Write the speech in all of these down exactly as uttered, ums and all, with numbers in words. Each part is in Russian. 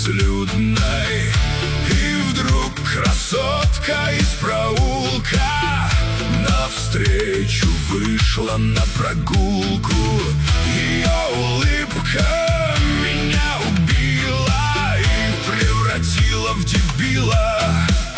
безлюдной. И вдруг красотка из проулка навстречу вышла на прогулку. Ее улыбка меня убила и превратила в дебила.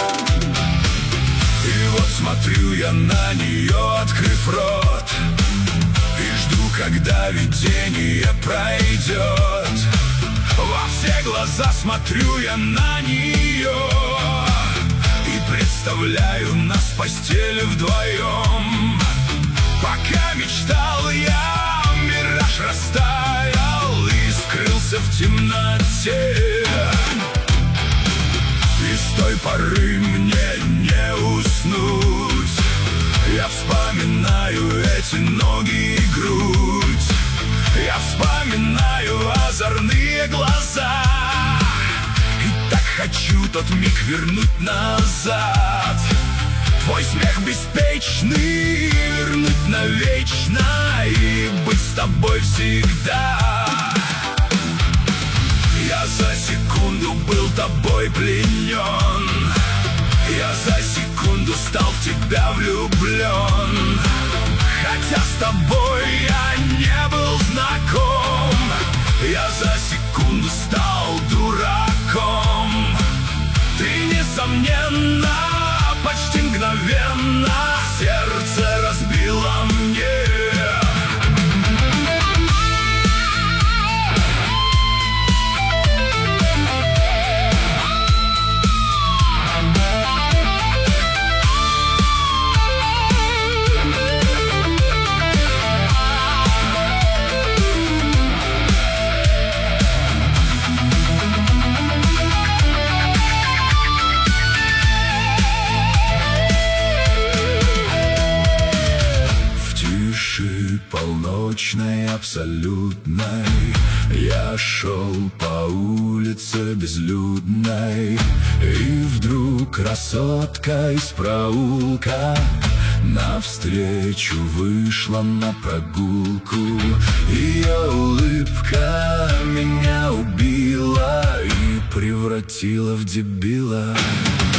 И вот смотрю я на нее, открыв рот, и жду, когда видение пройдет. Во все глаза смотрю я на нее и представляю нас в постели вдвоем. Пока мечтал я, мираж растаял и скрылся в темноте. И с той поры мне не уснуть. Я вспоминаю эти ноги и грудь. Я вспоминаю озорные глаза. И так хочу тот миг вернуть назад. Твой смех беспечный вернуть навечно и быть с тобой всегда. Я за секунду был тобой пленен. Я за секунду стал в тебя влюблен. Хотя с тобой я не был знаком, я за секунду стал дураком. Ты, несомненно, почти мгновенно сердце разбила мне. Полночной, абсолютной, я шел по улице безлюдной. И вдруг красотка из проулка навстречу вышла на прогулку. Ее улыбка меня убила и превратила в дебила.